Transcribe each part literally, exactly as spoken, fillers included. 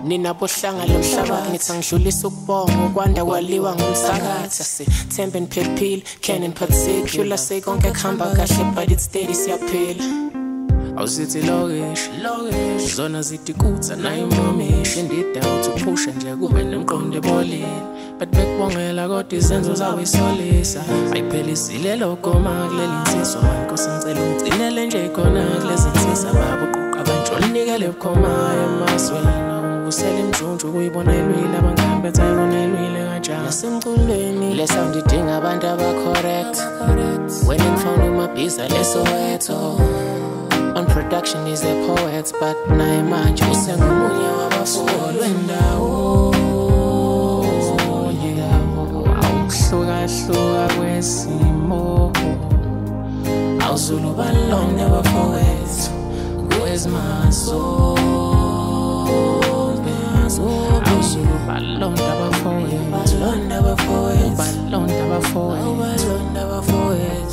nina bohlanga lomhlaba ngithi angidlulisa ukubonga ukwanda kwaliwa ngumsakathi sithembe niphephile can in particular say konke kuhamba kahle but it's steady siyaphila awusithi lokish lokish zona zitikutsa nayo momish indidawuthi uphusha nje kube nemqondo ebolile but bekubongela kodwa izenzo zawo isolisa ayiphelisile lokoma kuleli insizwa mankosi ngicela ungcinele nje khona kulezi insizwa babo quqa abantu onikele bukhoma emaswena usele imjunju kuyibona elwile abangani bethayibona elwile kanjani nasemculweni le sound idinga abantu aba correct when ngifuna umabhiza leso wetho on production is a poet but naye manje usengumunye wabafolwe ndawo awuhluka hluka kwesimo awuzulu balone never forget where's my soul awuzulu balone never forget balone never forget balone never forget balone never forget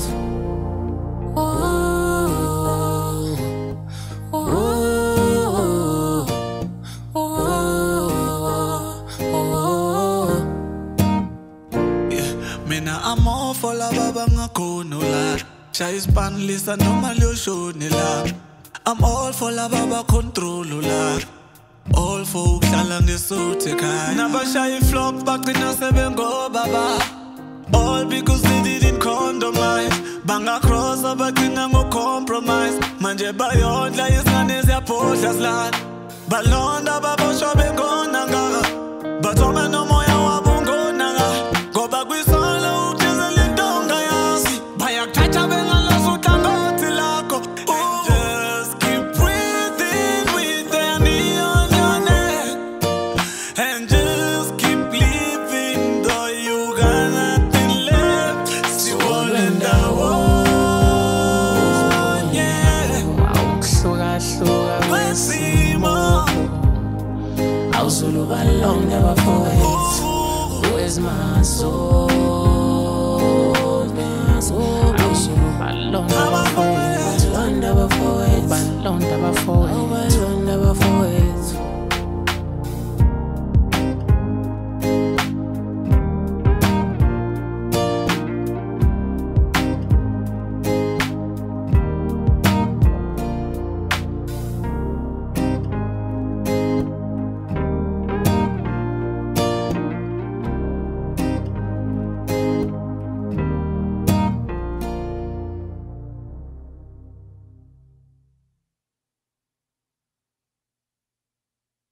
I'm all for la baba ngakono la Shaya ispanlisa noma liyoshone la I'm all for la baba control la All for ukuhlala ngesuthe khaya Nabashaya iflop bagcina sebengo baba All because they didn't compromise Banga cross abagcina ngo compromise Manje bayondla izingane ziyaphodla slana Balonda baboshwa bengona ngaka Bathome nomoya wabungona ngaka Ngoba kwisolo Awuzulu balone never forget where's my soul